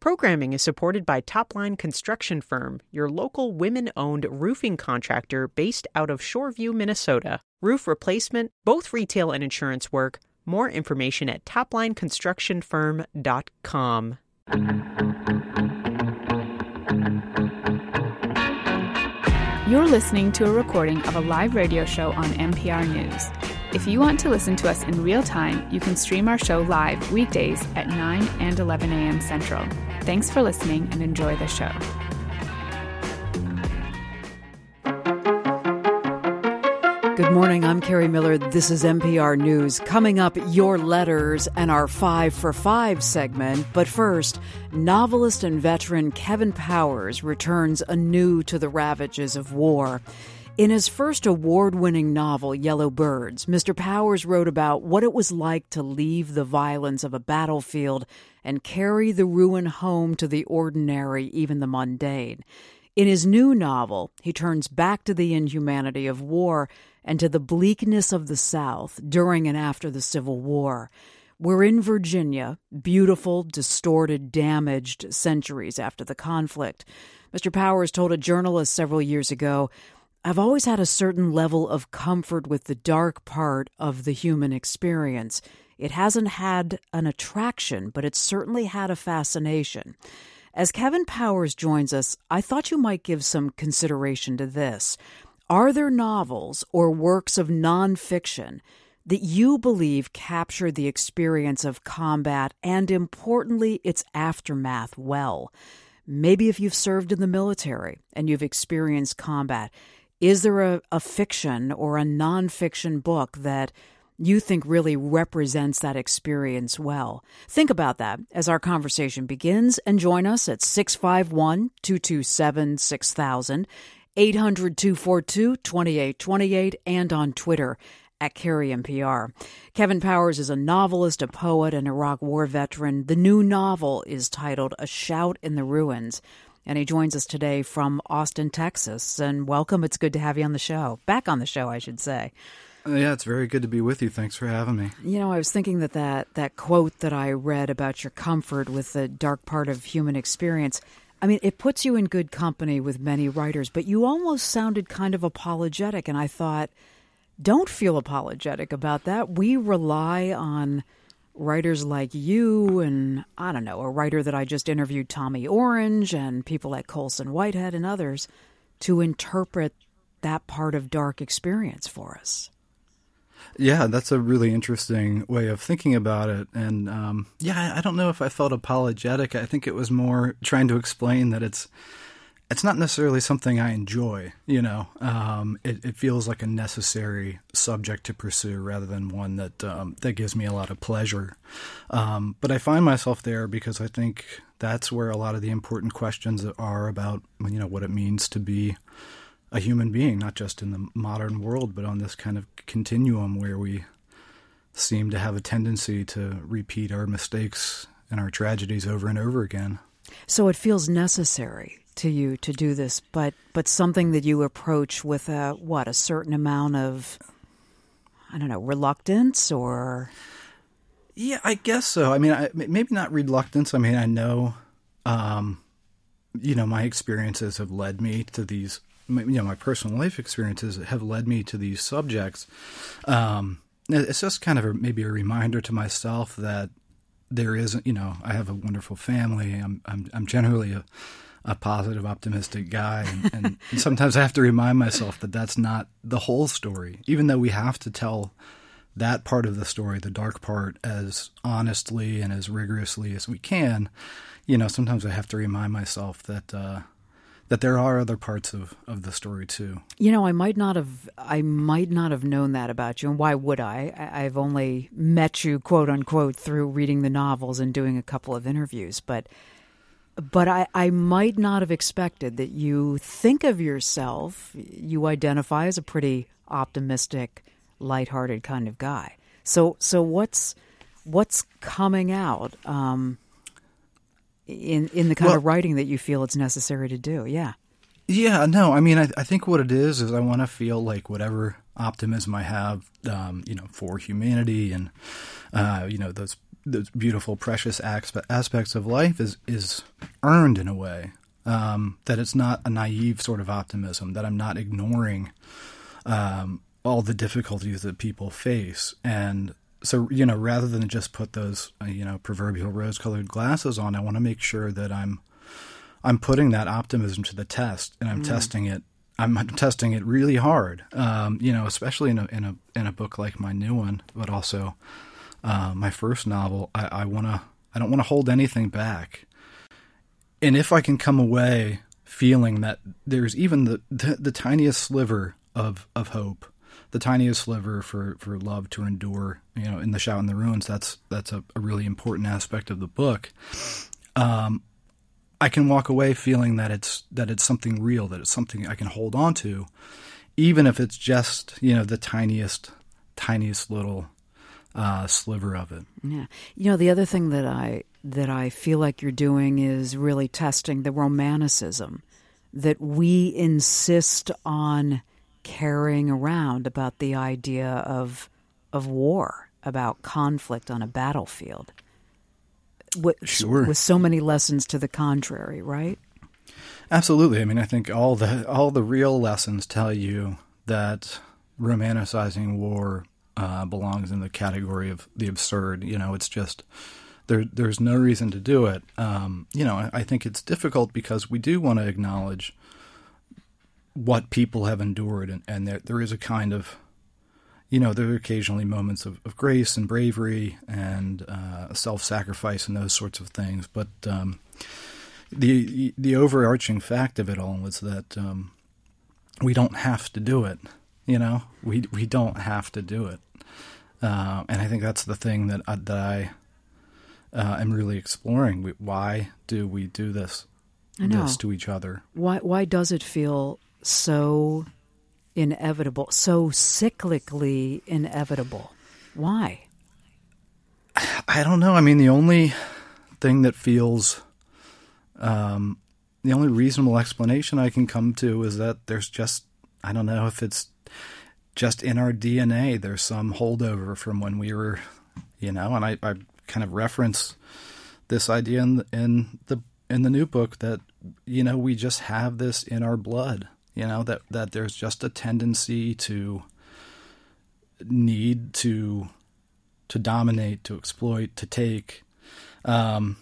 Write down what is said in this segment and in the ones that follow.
Programming is supported by Topline Construction Firm, your local women-owned roofing contractor based out of Shoreview, Minnesota. Roof replacement, both retail and insurance work. More information at toplineconstructionfirm.com. You're listening to a recording of a live radio show on NPR News. If you want to listen to us in real time, you can stream our show live weekdays at 9 and 11 a.m. Central. Thanks for listening and enjoy the show. Good morning, I'm Carrie Miller. This is NPR News. Coming up, your letters and our 5 for 5 segment. But first, novelist and veteran Kevin Powers returns anew to the ravages of war. In his first award-winning novel, Yellow Birds, Mr. Powers wrote about what it was like to leave the violence of a battlefield and carry the ruin home to the ordinary, even the mundane. In his new novel, he turns back to the inhumanity of war and to the bleakness of the South during and after the Civil War. We're in Virginia, beautiful, distorted, damaged centuries after the conflict. Mr. Powers told a journalist several years ago, "I've always had a certain level of comfort with the dark part of the human experience. It hasn't had an attraction, but it's certainly had a fascination." As Kevin Powers joins us, I thought you might give some consideration to this. Are there novels or works of nonfiction that you believe capture the experience of combat and, importantly, its aftermath well? Maybe if you've served in the military and you've experienced combat, is there a fiction or a nonfiction book that you think really represents that experience well? Think about that as our conversation begins, and join us at 651-227-6000, 800-242-2828, and on Twitter at Carrie NPR. Kevin Powers is a novelist, a poet, an Iraq War veteran. The new novel is titled A Shout in the Ruins, and he joins us today from Austin, Texas. And welcome. It's good to have you on the show. Back on the show, I should say. Yeah, it's very good to be with you. Thanks for having me. You know, I was thinking that quote that I read about your comfort with the dark part of human experience, I mean, it puts you in good company with many writers, but you almost sounded kind of apologetic, and I thought, don't feel apologetic about that. We rely on writers like you and, I don't know, a writer that I just interviewed, Tommy Orange, and people like Colson Whitehead and others to interpret that part of dark experience for us. Yeah, that's a really interesting way of thinking about it. And I don't know if I felt apologetic. I think it was more trying to explain that it's not necessarily something I enjoy, you know. It feels like a necessary subject to pursue rather than one that gives me a lot of pleasure. But I find myself there because I think that's where a lot of the important questions are about, you know, what it means to be a human being, not just in the modern world, but on this kind of continuum where we seem to have a tendency to repeat our mistakes and our tragedies over and over again. So it feels necessary to you to do this, but something that you approach with a certain amount of, I don't know, reluctance or? Yeah, I guess so. I mean, maybe not reluctance. I mean, I know, you know, my experiences have led me to these. My personal life experiences have led me to these subjects. It's just kind of maybe a reminder to myself that there is, you know, I have a wonderful family. I'm generally a positive, optimistic guy, and sometimes I have to remind myself that that's not the whole story. Even though we have to tell that part of the story, the dark part, as honestly and as rigorously as we can, you know, sometimes I have to remind myself that there are other parts of the story too. You know, I might not have known that about you, and why would I? I've only met you, quote unquote, through reading the novels and doing a couple of interviews, but I might not have expected that you think of yourself, you identify as a pretty optimistic, lighthearted kind of guy. So what's coming out? In the kind of writing that you feel it's necessary to do, yeah. Yeah, no, I mean, I think what it is I want to feel like whatever optimism I have, you know, for humanity and, you know, those the beautiful, precious aspects of life is earned in a way. That it's not a naive sort of optimism, that I'm not ignoring all the difficulties that people face. And so, rather than just put those, proverbial rose-colored glasses on, I want to make sure that I'm putting that optimism to the test, and I'm testing it. I'm testing it really hard, especially in a book like my new one, but also my first novel. I don't want to hold anything back. And if I can come away feeling that there's even the tiniest sliver of hope, the tiniest sliver for love to endure, in The Shout in the Ruins, that's a really important aspect of the book. I can walk away feeling that it's something real, that it's something I can hold on to, even if it's just, the tiniest little sliver of it. Yeah. The other thing that I feel like you're doing is really testing the romanticism that we insist on carrying around about the idea of war, about conflict on a battlefield. Sure. With so many lessons to the contrary, right? Absolutely. I mean, I think all the real lessons tell you that romanticizing war belongs in the category of the absurd. It's just there's no reason to do it. I think it's difficult because we do want to acknowledge what people have endured, and there is a kind of, there are occasionally moments of grace and bravery and self-sacrifice and those sorts of things. But the overarching fact of it all is that we don't have to do it. We don't have to do it. And I think that's the thing that I am really exploring. Why do we do this to each other? Why does it feel so inevitable, so cyclically inevitable? Why? I don't know. I mean, the only thing that feels, the only reasonable explanation I can come to is that there's just, I don't know if it's just in our DNA. There's some holdover from when we were, and I kind of reference this idea in the new book that, we just have this in our blood. That there's just a tendency to need to dominate, to exploit, to take. There's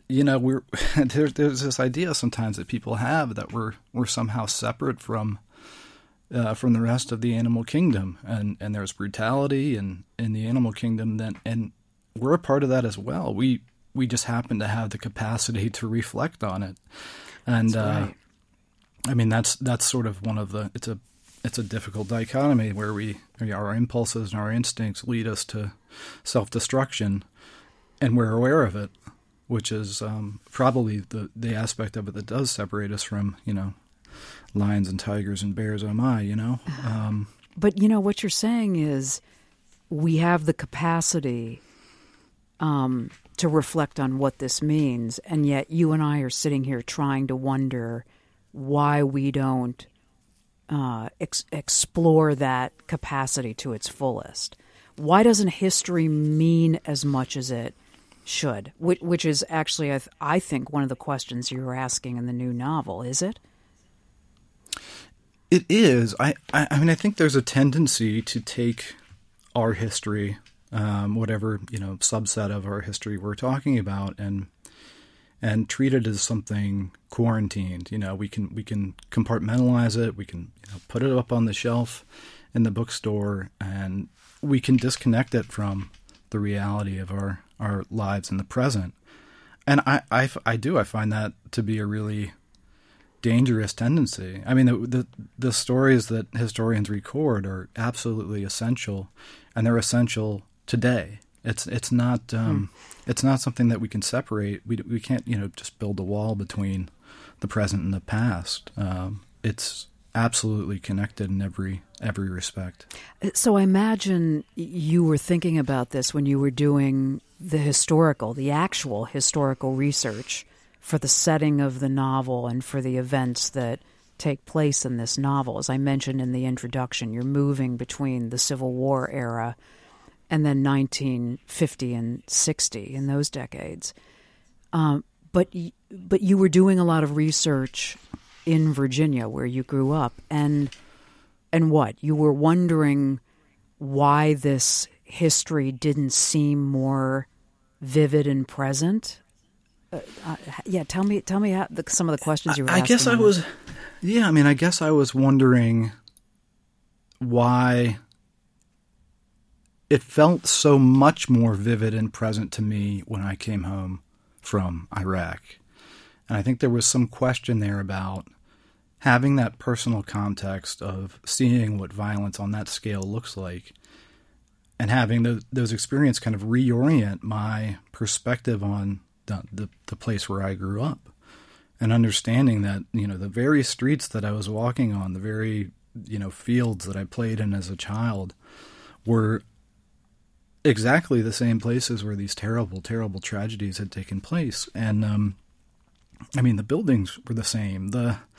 this idea sometimes that people have that we're somehow separate from the rest of the animal kingdom, and there's brutality in the animal kingdom, and we're a part of that as well. We just happen to have the capacity to reflect on it, and. That's right. I mean, that's sort of one of it's a difficult dichotomy where our impulses and our instincts lead us to self-destruction, and we're aware of it, which is probably the aspect of it that does separate us from, lions and tigers and bears, oh my, But, what you're saying is we have the capacity to reflect on what this means, and yet you and I are sitting here trying to wonder why we don't explore that capacity to its fullest. Why doesn't history mean as much as it should? Which is actually, I think, one of the questions you're asking in the new novel, is it? It is. I mean, I think there's a tendency to take our history, whatever, subset of our history we're talking about, and treat it as something quarantined. We can compartmentalize it. We can put it up on the shelf in the bookstore, and we can disconnect it from the reality of our lives in the present. And I find that to be a really dangerous tendency. I mean, the stories that historians record are absolutely essential, and they're essential today. It's not something that we can separate. We can't just build a wall between the present and the past. It's absolutely connected in every respect. So I imagine you were thinking about this when you were doing the actual historical research for the setting of the novel and for the events that take place in this novel. As I mentioned in the introduction, you're moving between the Civil War era and then 1950 and 60 in those decades. But you were doing a lot of research in Virginia, where you grew up, and what? You were wondering why this history didn't seem more vivid and present. Tell me how, some of the questions you were asking. I guess I was wondering why it felt so much more vivid and present to me when I came home from Iraq. And I think there was some question there about having that personal context of seeing what violence on that scale looks like, and having those experiences kind of reorient my perspective on the place where I grew up, and understanding that, the very streets that I was walking on, the very, fields that I played in as a child were exactly the same places where these terrible, terrible tragedies had taken place. And, the buildings were the same.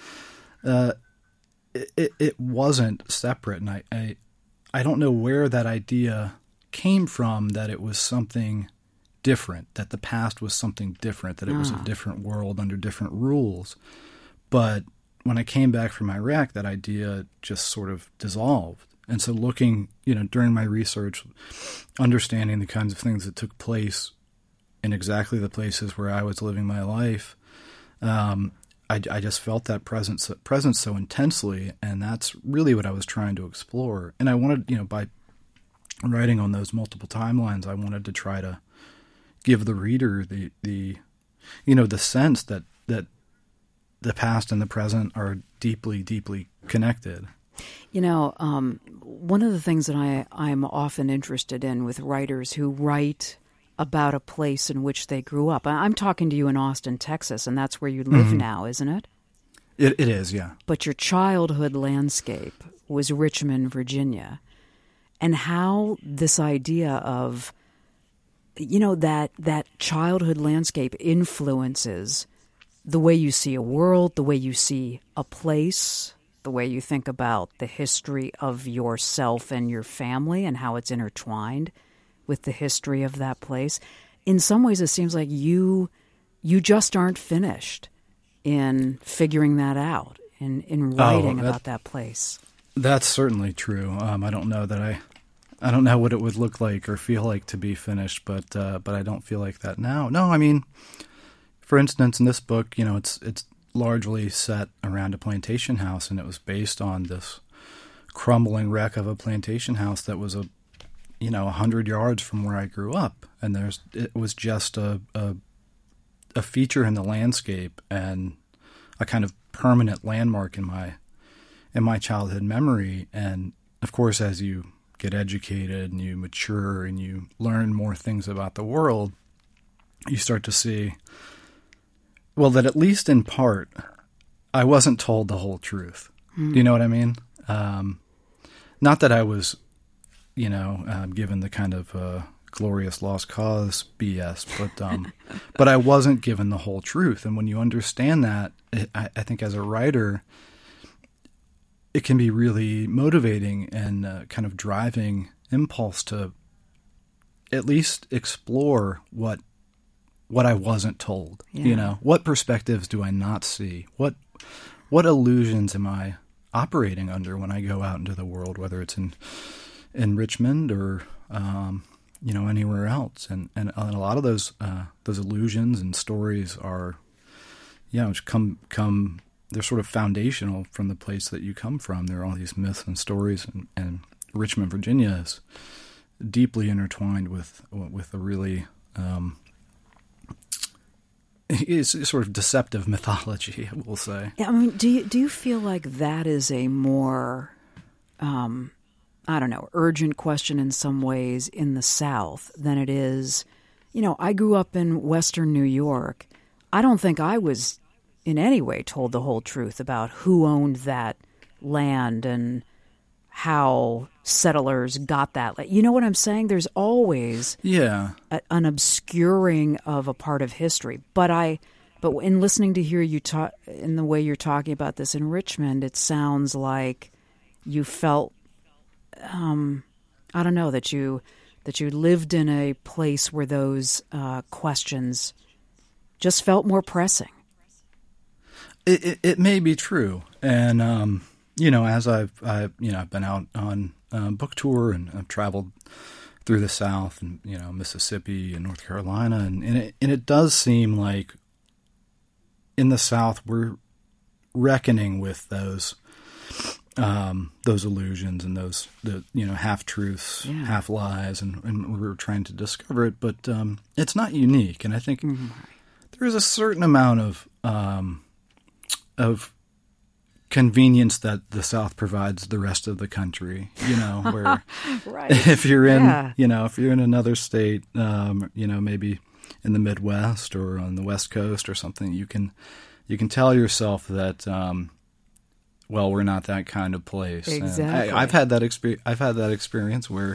It wasn't separate. And I don't know where that idea came from, that it was something different, that the past was something different, that it was a different world under different rules. But when I came back from Iraq, that idea just sort of dissolved. And so looking, during my research, understanding the kinds of things that took place in exactly the places where I was living my life, I just felt that presence so intensely, and that's really what I was trying to explore. And I wanted, by writing on those multiple timelines, I wanted to try to give the reader the sense that the past and the present are deeply, deeply connected. One of the things that I'm often interested in with writers who write about a place in which they grew up. I'm talking to you in Austin, Texas, and that's where you live now, isn't it? It is, yeah. But your childhood landscape was Richmond, Virginia. And how this idea of, that childhood landscape influences the way you see a world, the way you see a place, the way you think about the history of yourself and your family and how it's intertwined with the history of that place. In some ways, it seems like you just aren't finished in figuring that out, in writing about that place. That's certainly true. I don't know that I don't know what it would look like or feel like to be finished, but I don't feel like that now. No, for instance, in this book, it's largely set around a plantation house, and it was based on this crumbling wreck of a plantation house that was 100 yards from where I grew up, and it was just a feature in the landscape and a kind of permanent landmark in my childhood memory. And of course, as you get educated and you mature and you learn more things about the world, you start to see, well, that at least in part, I wasn't told the whole truth. Do you know what I mean? Not that I was, given the kind of glorious lost cause BS, but I wasn't given the whole truth. And when you understand that, I think as a writer, it can be really motivating and kind of driving impulse to at least explore what I wasn't told. Yeah. What perspectives do I not see? What illusions am I operating under when I go out into the world, whether it's in Richmond or anywhere else? And a lot of those illusions and stories are come they're sort of foundational from the place that you come from. There are all these myths and stories, and Richmond, Virginia is deeply intertwined with a really it's sort of deceptive mythology, we'll say. Yeah, do you feel like that is a more urgent question in some ways in the South than it is? I grew up in Western New York. I don't think I was in any way told the whole truth about who owned that land and how settlers got that. You know what I'm saying? There's always an obscuring of a part of history. But in listening to hear you talk in the way you're talking about this in Richmond, it sounds like you felt, that that you lived in a place where those questions just felt more pressing. It may be true, and as I've been out on book tour and I've traveled through the South and Mississippi and North Carolina, and it does seem like in the South we're reckoning with those illusions and those half truths, half lies, and we're trying to discover it, but it's not unique, and I think there's a certain amount of convenience that the South provides the rest of the country, where right. if you're in, if you're in another state, maybe in the Midwest or on the West Coast or something, you can tell yourself that, we're not that kind of place. Exactly. And I've had that experience where,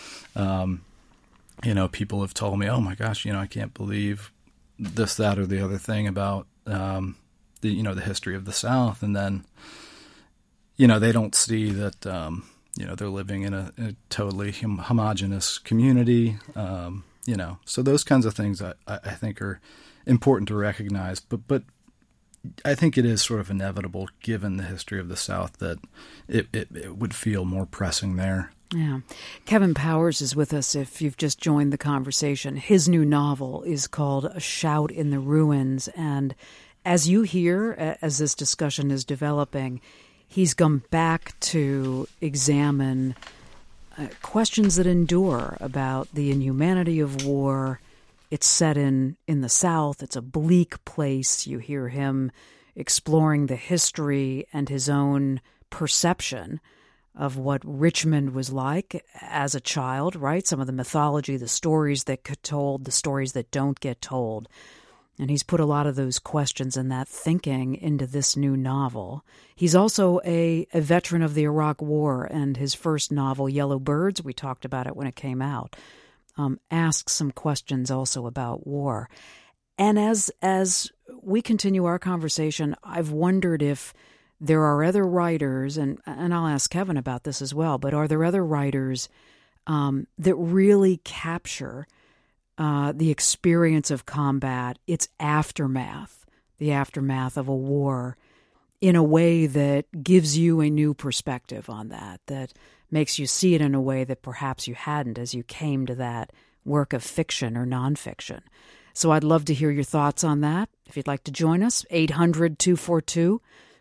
people have told me, oh my gosh, I can't believe this, that, or the other thing about, the history of the South, and then, they don't see that, they're living in a totally homogenous community, so those kinds of things I think are important to recognize, but I think it is sort of inevitable, given the history of the South, that it would feel more pressing there. Yeah. Kevin Powers is with us if you've just joined the conversation. His new novel is called A Shout in the Ruins, and as you hear, as this discussion is developing, he's gone back to examine questions that endure about the inhumanity of war. It's set in the South. It's a bleak place. You hear him exploring the history and his own perception of what Richmond was like as a child, right? Some of the mythology, the stories that get told, the stories that don't get told. And he's put a lot of those questions and that thinking into this new novel. He's also a veteran of the Iraq War, and his first novel, Yellow Birds, we talked about it when it came out, asks some questions also about war. And as we continue our conversation, I've wondered if there are other writers, and I'll ask Kevin about this as well, but are there other writers that really capture the experience of combat, its aftermath, the aftermath of a war, in a way that gives you a new perspective on that makes you see it in a way that perhaps you hadn't as you came to that work of fiction or nonfiction. So I'd love to hear your thoughts on that. If you'd like to join us, 800-242-2828,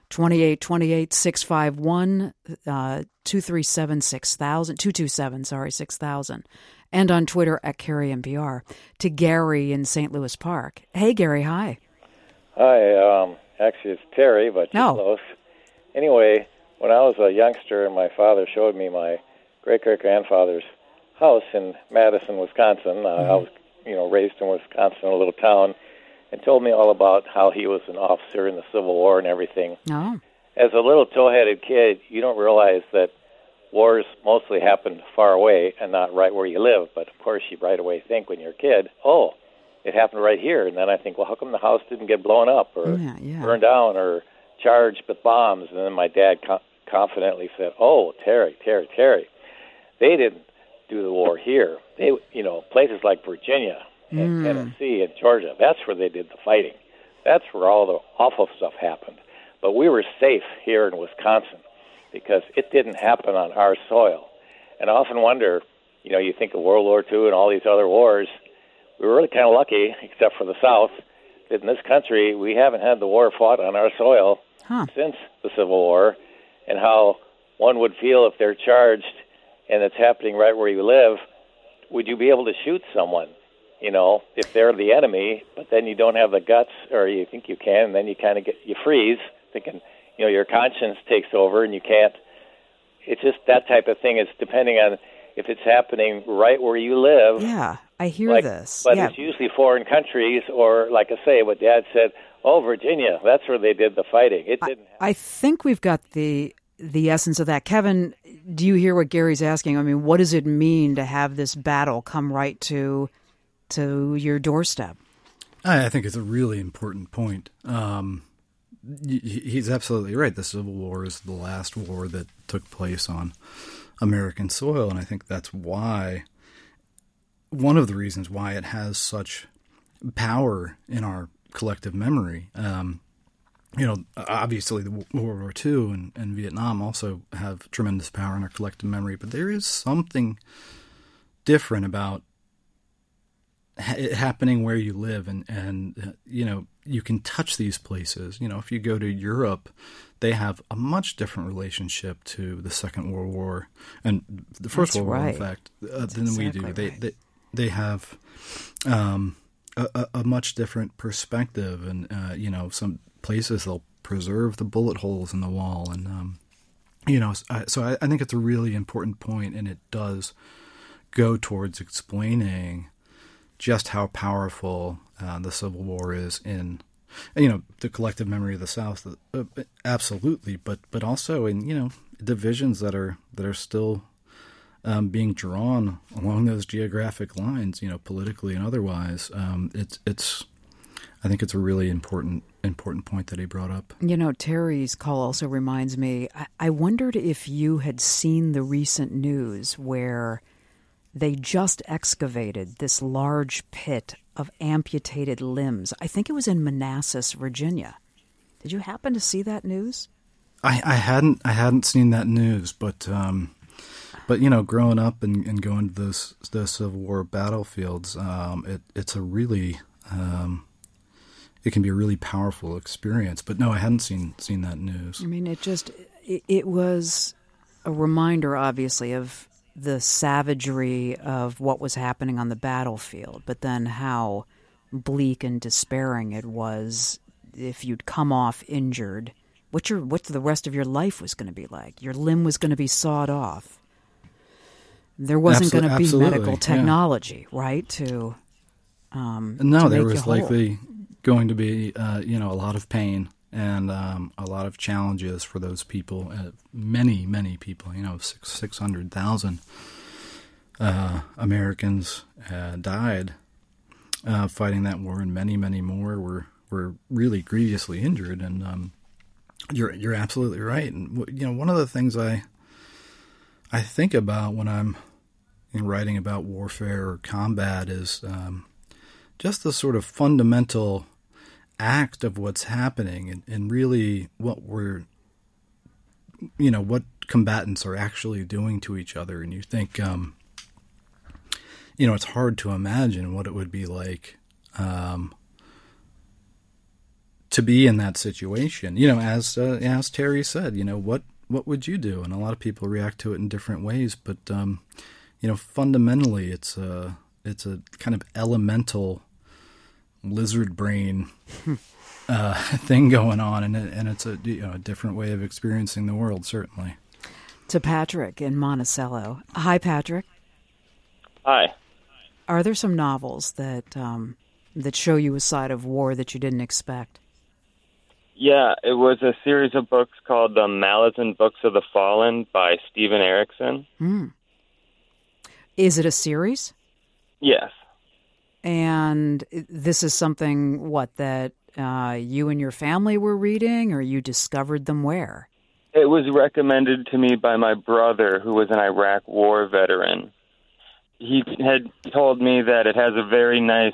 657-6000, and on Twitter at CarrieNPR. To Gary in St. Louis Park. Hey, Gary, hi. Hi, actually it's Terry, but you're close. Anyway, when I was a youngster and my father showed me my great-great-grandfather's house in Madison, Wisconsin, I was raised in Wisconsin, a little town, and told me all about how he was an officer in the Civil War and everything. Oh. As a little tow-headed kid, you don't realize that wars mostly happened far away and not right where you live. But, of course, you right away think when you're a kid, oh, it happened right here. And then I think, well, how come the house didn't get blown up or burned down or charged with bombs? And then my dad confidently said, oh, Terry, they didn't do the war here. They, places like Virginia and Tennessee and Georgia, that's where they did the fighting. That's where all the awful stuff happened. But we were safe here in Wisconsin because it didn't happen on our soil. And I often wonder, you think of World War II and all these other wars, we were really kind of lucky, except for the South, that in this country we haven't had the war fought on our soil since the Civil War, and how one would feel if they're charged and it's happening right where you live, would you be able to shoot someone, if they're the enemy, but then you don't have the guts, or you think you can, and then you kind of you freeze, thinking, your conscience takes over and you can't. It's just that type of thing. It's depending on if it's happening right where you live. Yeah, I hear this. But it's usually foreign countries, or like I say, what Dad said, oh, Virginia, that's where they did the fighting. It didn't happen. I think we've got the essence of that. Kevin, do you hear what Gary's asking? I mean, what does it mean to have this battle come right to your doorstep? I think it's a really important point. He's absolutely right. The Civil War is the last war that took place on American soil, and I think that's why one of the reasons why it has such power in our collective memory. Obviously the World War II and Vietnam also have tremendous power in our collective memory, but there is something different about it happening where you live, and you can touch these places. If you go to Europe, they have a much different relationship to the Second World War and the First World War, in fact, than we do. Right. They have a much different perspective, and some places they'll preserve the bullet holes in the wall, and so I think it's a really important point, and it does go towards explaining just how powerful the Civil War is in, the collective memory of the South, absolutely, but also in divisions that are still being drawn along those geographic lines, politically and otherwise. I think it's a really important point that he brought up. Terry's call also reminds me, I wondered if you had seen the recent news where they just excavated this large pit of amputated limbs. I think it was in Manassas, Virginia. Did you happen to see that news? I hadn't seen that news, but growing up and going to those Civil War battlefields, it's a really it can be a really powerful experience. But no, I hadn't seen that news. I mean, it was a reminder, obviously, of the savagery of what was happening on the battlefield, but then how bleak and despairing it was if you'd come off injured. What the rest of your life was going to be like. Your limb was going to be sawed off. There wasn't going to be medical technology, right? To there was likely going to be a lot of pain and a lot of challenges for those people. Many people, 600,000 Americans died fighting that war, and many more were really grievously injured. And you're absolutely right. And one of the things I think about when I'm writing about warfare or combat is just the sort of fundamental act of what's happening and really what what combatants are actually doing to each other. And you think, it's hard to imagine what it would be like to be in that situation. As Terry said, what would you do? And a lot of people react to it in different ways, but fundamentally it's a kind of elemental lizard brain thing going on, and it's a different way of experiencing the world, certainly. To Patrick in Monticello. Hi, Patrick. Hi. Are there some novels that show you a side of war that you didn't expect? Yeah, it was a series of books called The Malazan Books of the Fallen by Stephen Erickson. Is it a series? Yes. And this is something, that you and your family were reading, or you discovered them where? It was recommended to me by my brother, who was an Iraq War veteran. He had told me that it has a very nice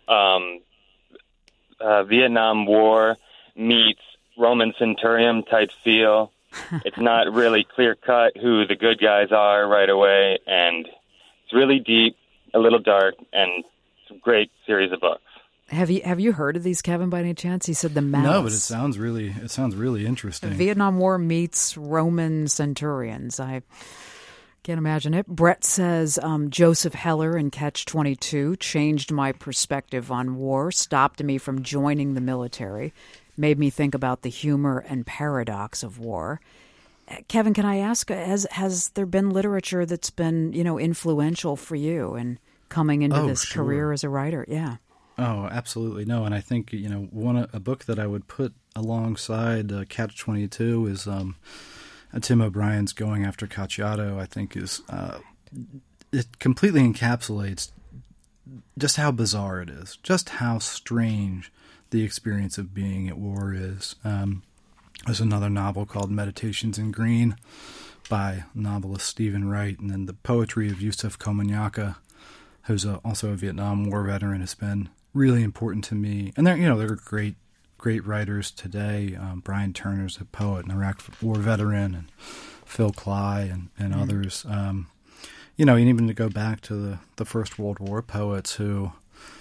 Vietnam War meets Roman Centurion type feel. It's not really clear-cut who the good guys are right away, and it's really deep, a little dark, and it's a great series of books. Have you heard of these, Kevin, by any chance? He said The Mouse. No, but it sounds really interesting. Vietnam War meets Roman centurions. I can't imagine it. Brett says Joseph Heller in Catch-22 changed my perspective on war, stopped me from joining the military, made me think about the humor and paradox of war. Kevin, can I ask, has there been literature that's been, influential for you in coming into this career as a writer? Yeah. Oh, absolutely. No, and I think, a book that I would put alongside Catch-22 is Tim O'Brien's Going After Cacciato. I think it completely encapsulates just how bizarre it is, just how strange the experience of being at war is. There's another novel called Meditations in Green by novelist Stephen Wright, and then the poetry of Yusuf Komunyakaa who's also a Vietnam War veteran, has been really important to me. And they're great writers today. Brian Turner's a poet, an Iraq War veteran, and Phil Cly and others. And even to go back to the First World War poets who,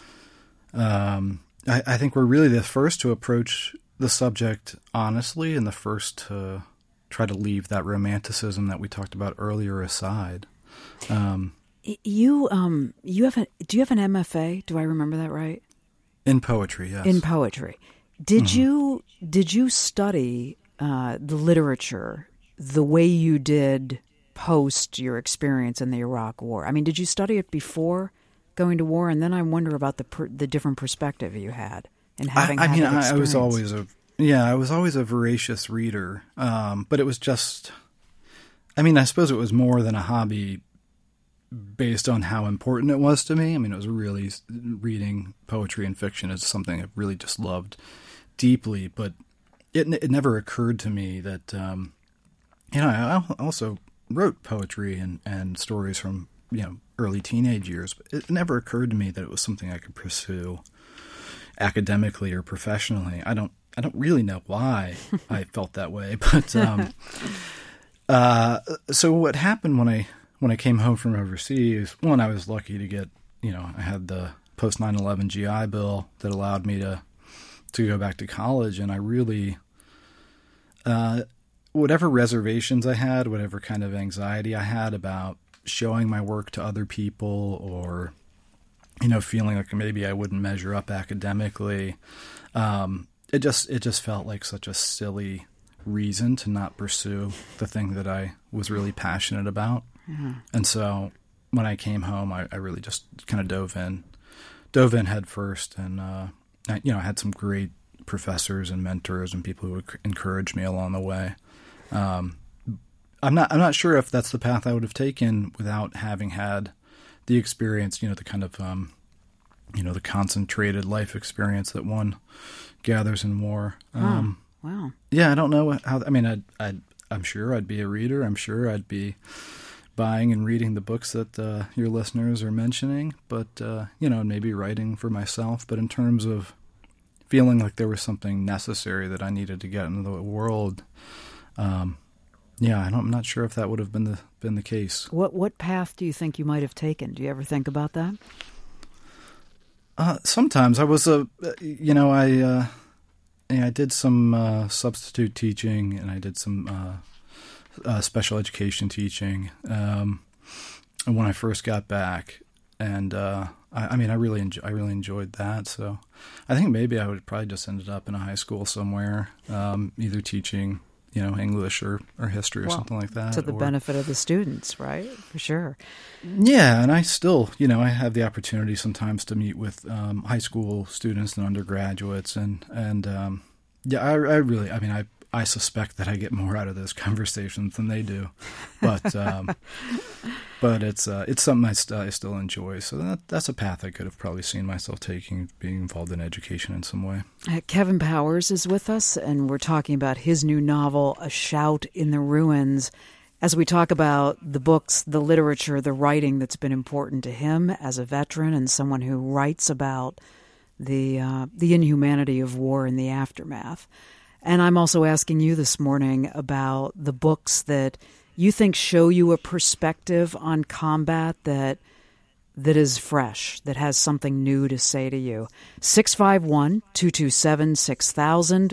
I think were really the first to approach the subject honestly, and the first to try to leave that romanticism that we talked about earlier aside. Do you have an MFA? Do I remember that right? In poetry, yes. In poetry. Did you study the literature the way you did post your experience in the Iraq War? I mean, did you study it before going to war? And then I wonder about the different perspective you had in having that experience. I was always a voracious reader, but it was just, I suppose it was more than a hobby based on how important it was to me. It was really, reading poetry and fiction is something I really just loved deeply, but it never occurred to me that, I also wrote poetry and stories from, early teenage years, but it never occurred to me that it was something I could pursue academically or professionally. I don't really know why I felt that way, but so what happened when I came home from overseas, one, I was lucky to get, I had the post 9/11 GI Bill that allowed me to go back to college, and I really, whatever reservations I had, whatever kind of anxiety I had about showing my work to other people, or feeling like maybe I wouldn't measure up academically, it just felt like such a silly reason to not pursue the thing that I was really passionate about. Mm-hmm. And so when I came home, I really just kind of dove in head first, and I had some great professors and mentors and people who encouraged me along the way. I'm not sure if that's the path I would have taken without having had the experience, the kind of, the concentrated life experience that one gathers in war. Wow. Yeah, I don't know how. I'm sure I'd be a reader. I'm sure I'd be buying and reading the books that your listeners are mentioning, but maybe writing for myself. But in terms of feeling like there was something necessary that I needed to get into the world, I'm not sure if that would have been the case. What path do you think you might have taken? Do you ever think about that? Sometimes I was I did some substitute teaching, and I did some special education teaching when I first got back, and I really enjoyed that. So I think maybe I would probably just ended up in a high school somewhere, either teaching English or history or something like that. To the benefit of the students, right? For sure. Yeah, and I still, I have the opportunity sometimes to meet with high school students and undergraduates, and I really, I suspect that I get more out of those conversations than they do, but it's something I still enjoy. So that's a path I could have probably seen myself taking, being involved in education in some way. Kevin Powers is with us, and we're talking about his new novel, A Shout in the Ruins, as we talk about the books, the literature, the writing that's been important to him as a veteran and someone who writes about the inhumanity of war and the aftermath. And I'm also asking you this morning about the books that you think show you a perspective on combat that is fresh, that has something new to say to you. 651-227-6000,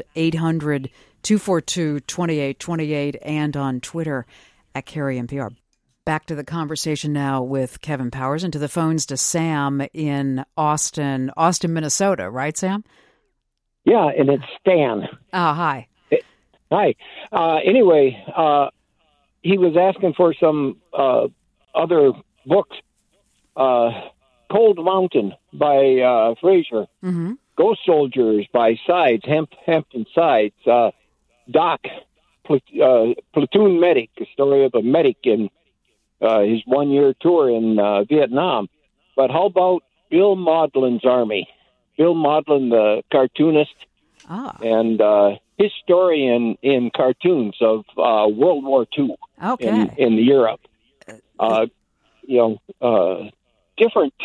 800-242-2828, and on Twitter at Carrie NPR. Back to the conversation now with Kevin Powers, and to the phones to Sam in Austin, Minnesota. Right, Sam? Yeah, and it's Stan. Oh, hi. Hi. Anyway, he was asking for some other books. Cold Mountain by Fraser. Mm-hmm. Ghost Soldiers by Sides, Hampton Sides. Doc, Platoon Medic, a story of a medic in his one-year tour in Vietnam. But how about Bill Maudlin's Army? Bill Maudlin, the cartoonist, and his story in cartoons of World War II in Europe. Different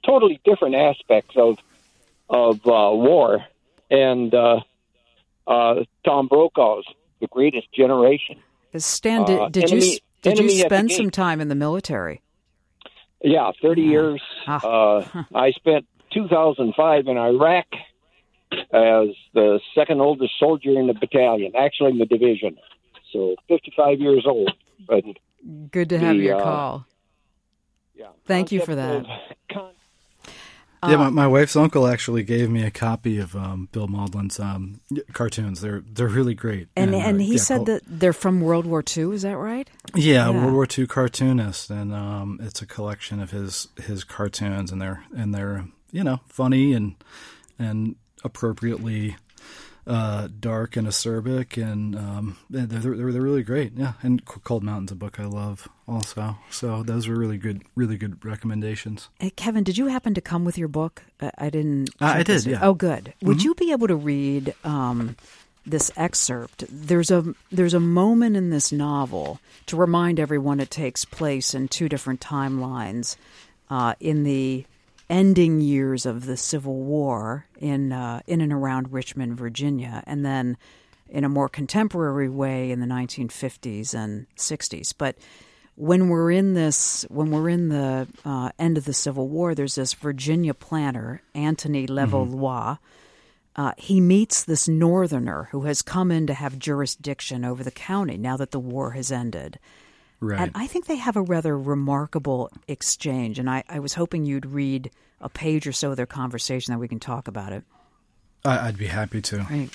totally different aspects of war. And Tom Brokaw's The Greatest Generation. Stan, did you spend some time in the military? Yeah, 30 years. I spent 2005 in Iraq as the second oldest soldier in the battalion, actually in the division. So 55 years old. But good to have your call. Yeah. Thank you for that. Yeah, my wife's uncle actually gave me a copy of Bill Mauldin's cartoons. They're really great. And he said that they're from World War II. Is that right? Yeah, World War II cartoonist, and it's a collection of his cartoons, and they're funny and appropriately dark and acerbic, and they're really great. Yeah, and Cold Mountain's a book I love also. So those were really good recommendations. Hey, Kevin, did you happen to come with your book? I didn't. I did. Yeah. Oh, good. Would you be able to read this excerpt? There's a moment in this novel to remind everyone it takes place in two different timelines in the ending years of the Civil War in and around Richmond, Virginia, and then in a more contemporary way in the 1950s and 60s. But when we're in the end of the Civil War, there's this Virginia planter, Antony Levallois. He meets this northerner who has come in to have jurisdiction over the county now that the war has ended. Right. And I think they have a rather remarkable exchange, and I was hoping you'd read a page or so of their conversation that we can talk about it. I'd be happy to. Right.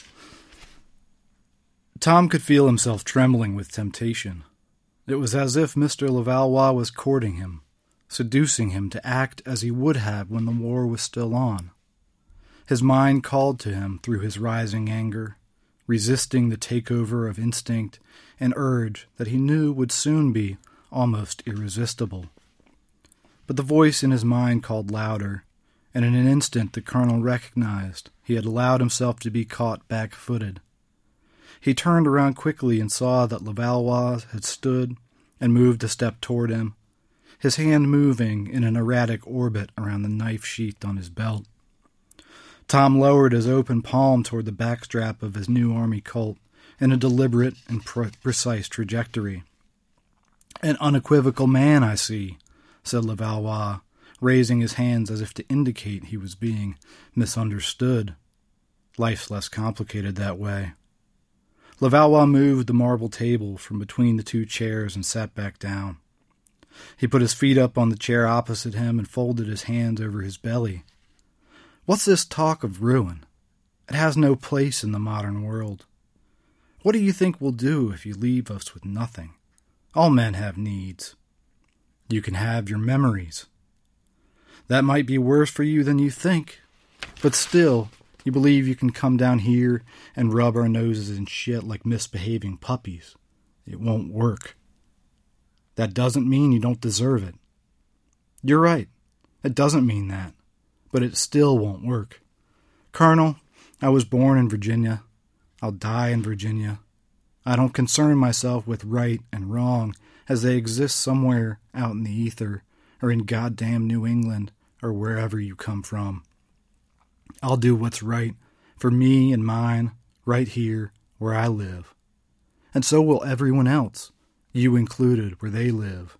Tom could feel himself trembling with temptation. It was as if Mr. Levallois was courting him, seducing him to act as he would have when the war was still on. His mind called to him through his rising anger, resisting the takeover of instinct and urge that he knew would soon be almost irresistible. But the voice in his mind called louder, and in an instant the colonel recognized he had allowed himself to be caught back-footed. He turned around quickly and saw that Levallois had stood and moved a step toward him, his hand moving in an erratic orbit around the knife sheath on his belt. Tom lowered his open palm toward the backstrap of his new army Colt in a deliberate and precise trajectory. "An unequivocal man, I see," said Levallois, raising his hands as if to indicate he was being misunderstood. "Life's less complicated that way." Levallois moved the marble table from between the two chairs and sat back down. He put his feet up on the chair opposite him and folded his hands over his belly. "What's this talk of ruin? It has no place in the modern world. What do you think we'll do if you leave us with nothing? All men have needs. You can have your memories. That might be worse for you than you think, but still, you believe you can come down here and rub our noses in shit like misbehaving puppies. It won't work. That doesn't mean you don't deserve it. You're right, it doesn't mean that, but it still won't work. Colonel, I was born in Virginia. I'll die in Virginia. I don't concern myself with right and wrong as they exist somewhere out in the ether or in goddamn New England or wherever you come from. I'll do what's right for me and mine right here where I live. And so will everyone else, you included, where they live.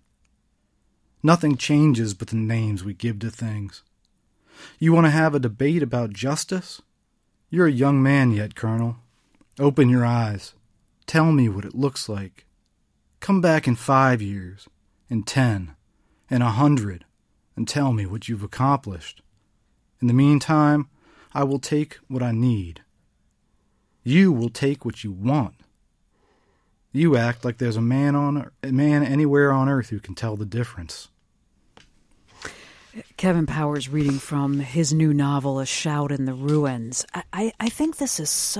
Nothing changes but the names we give to things. You want to have a debate about justice? You're a young man yet, Colonel. Open your eyes. Tell me what it looks like. Come back in 5 years, in 10, in 100, and tell me what you've accomplished. In the meantime, I will take what I need. You will take what you want. You act like there's a man anywhere on earth who can tell the difference." Kevin Powers reading from his new novel, A Shout in the Ruins. I think this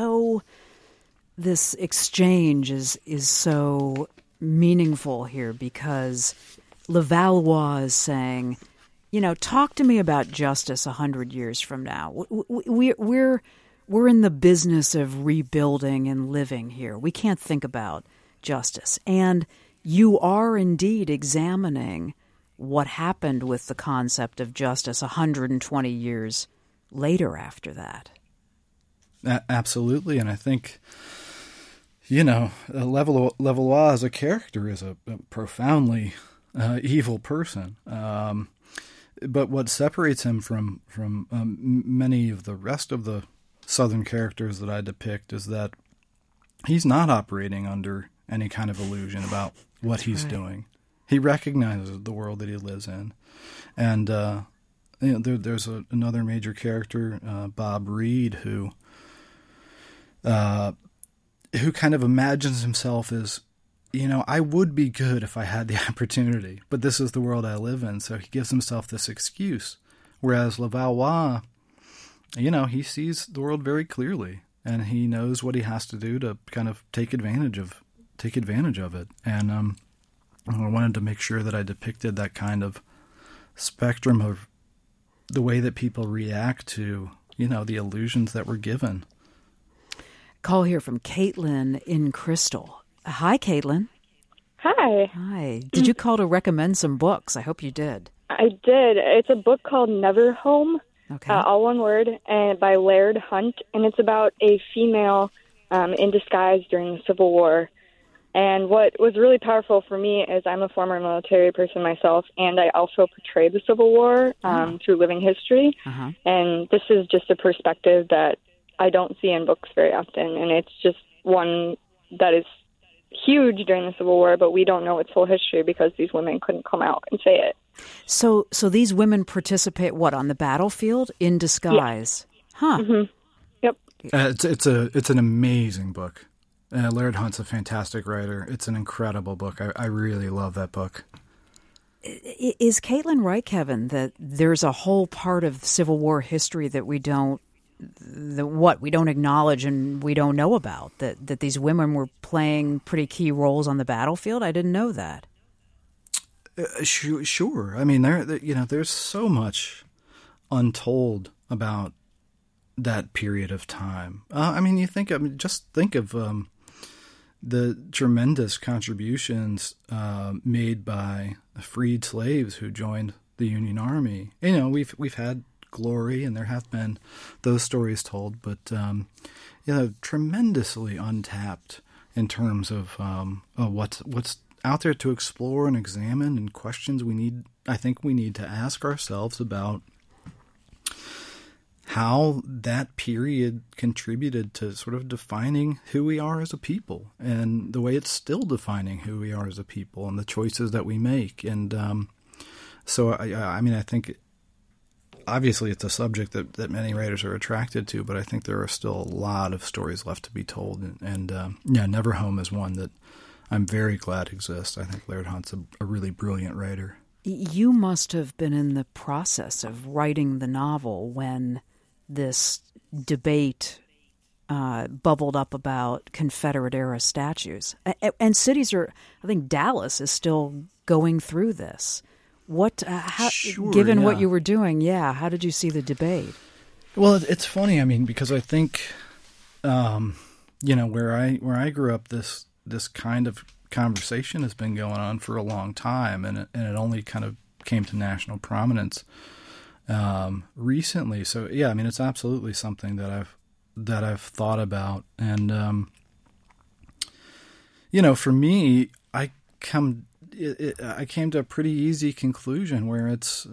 exchange is so meaningful here because Levallois is saying, talk to me about justice 100 years from now. We're in the business of rebuilding and living here. We can't think about justice. And you are indeed examining what happened with the concept of justice 120 years later after that. Absolutely, and I think, Levallois as a character is a profoundly evil person. But what separates him from many of the rest of the Southern characters that I depict is that he's not operating under any kind of illusion about what he's doing. He recognizes the world that he lives in. And there's another major character, Bob Reed, who kind of imagines himself as, I would be good if I had the opportunity, but this is the world I live in. So he gives himself this excuse. Whereas Levallois, he sees the world very clearly, and he knows what he has to do to kind of take advantage of it. And I wanted to make sure that I depicted that kind of spectrum of the way that people react to, the illusions that we're given. Call here from Caitlin in Crystal. Hi, Caitlin. Hi. Hi. Did you call to recommend some books? I hope you did. I did. It's a book called Never Home, all one word, and by Laird Hunt, and it's about a female in disguise during the Civil War. And what was really powerful for me is I'm a former military person myself, and I also portray the Civil War through living history. Uh-huh. And this is just a perspective that I don't see in books very often, and it's just one that is huge during the Civil War, but we don't know its full history because these women couldn't come out and say it. So these women participate, on the battlefield in disguise? Yeah. Huh. Mm-hmm. Yep. It's an amazing book. Laird Hunt's a fantastic writer. It's an incredible book. I really love that book. Is Caitlin right, Kevin, that there's a whole part of Civil War history that we don't acknowledge and we don't know about, that these women were playing pretty key roles on the battlefield? I didn't know that. Sure. I mean, there's so much untold about that period of time. Just think of the tremendous contributions made by freed slaves who joined the Union Army. We've had glory, and there have been those stories told, but tremendously untapped in terms of what's out there to explore and examine, and questions I think we need to ask ourselves about how that period contributed to sort of defining who we are as a people, and the way it's still defining who we are as a people, and the choices that we make. And so I think obviously it's a subject that many writers are attracted to, but I think there are still a lot of stories left to be told. And Never Home is one that I'm very glad exists. I think Laird Hunt's a really brilliant writer. You must have been in the process of writing the novel when this debate bubbled up about Confederate-era statues. And cities I think Dallas is still going through this. Given what you were doing, how did you see the debate? Well, it's funny. Because I think, where I grew up, this kind of conversation has been going on for a long time, and it only kind of came to national prominence recently. So it's absolutely something that I've thought about, and for me, I came to a pretty easy conclusion where it's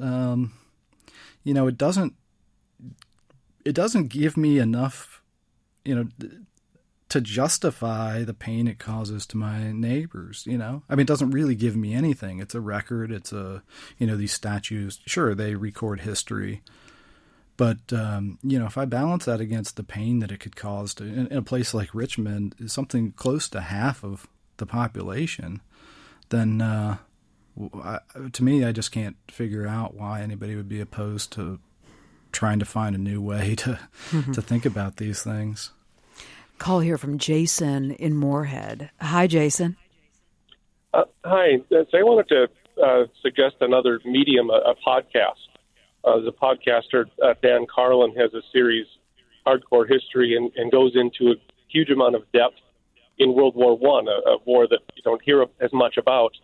it doesn't give me enough to justify the pain it causes to my neighbors. It doesn't really give me anything. It's a record. It's these statues, sure, they record history, but if I balance that against the pain that it could cause in a place like Richmond, something close to half of the population, then to me, I just can't figure out why anybody would be opposed to trying to find a new way to think about these things. Call here from Jason in Moorhead. Hi, Jason. Hi. So I wanted to suggest another medium, a podcast. The podcaster, Dan Carlin, has a series, Hardcore History, and goes into a huge amount of depth in World War I, a war that you don't hear as much about.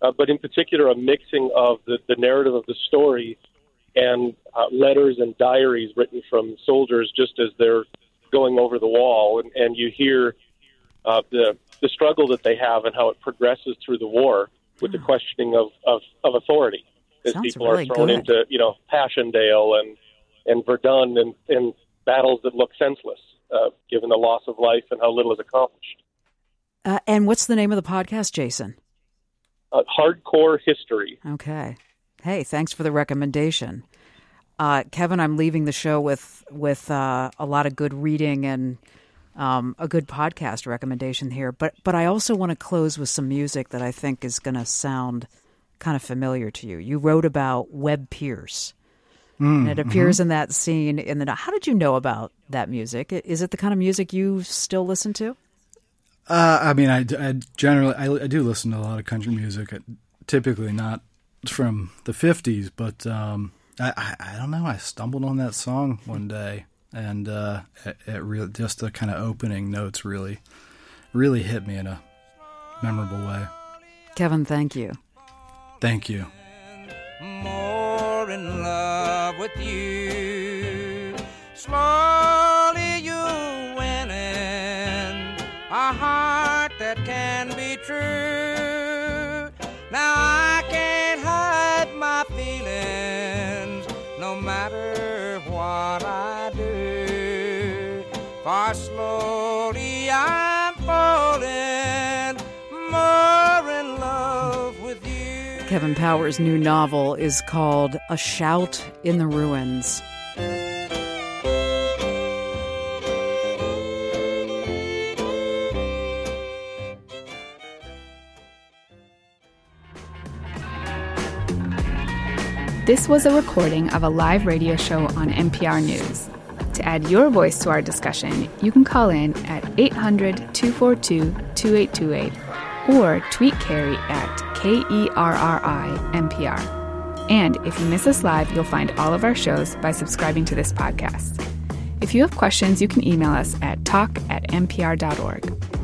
but in particular a mixing of the narrative of the story and letters and diaries written from soldiers just as they're going over the wall. And you hear the struggle that they have and how it progresses through the war with the questioning of authority as people really are thrown into, Passchendaele and Verdun and battles that look senseless, given the loss of life and how little is accomplished. And what's the name of the podcast, Jason? Hardcore History. Okay. Hey, thanks for the recommendation. Kevin, I'm leaving the show with a lot of good reading and a good podcast recommendation here. But I also want to close with some music that I think is going to sound kind of familiar to you. You wrote about Webb Pierce. And it appears in that scene in the... How did you know about that music? Is it the kind of music you still listen to? I generally I do listen to a lot of country music. Typically not from the 50s, but I don't know. I stumbled on that song one day, and it really, just the kind of opening notes really hit me in a memorable way. Kevin, thank you. Thank you. More in love with you. Slowly you winning a heart that can be true. Now I can't hide my feelings no matter what I do. For slowly I'm falling more in love with you. Kevin Powers' new novel is called A Shout in the Ruins. This was a recording of a live radio show on NPR News. To add your voice to our discussion, you can call in at 800-242-2828 or tweet Carrie at KERRI-NPR. And if you miss us live, you'll find all of our shows by subscribing to this podcast. If you have questions, you can email us at talk@npr.org.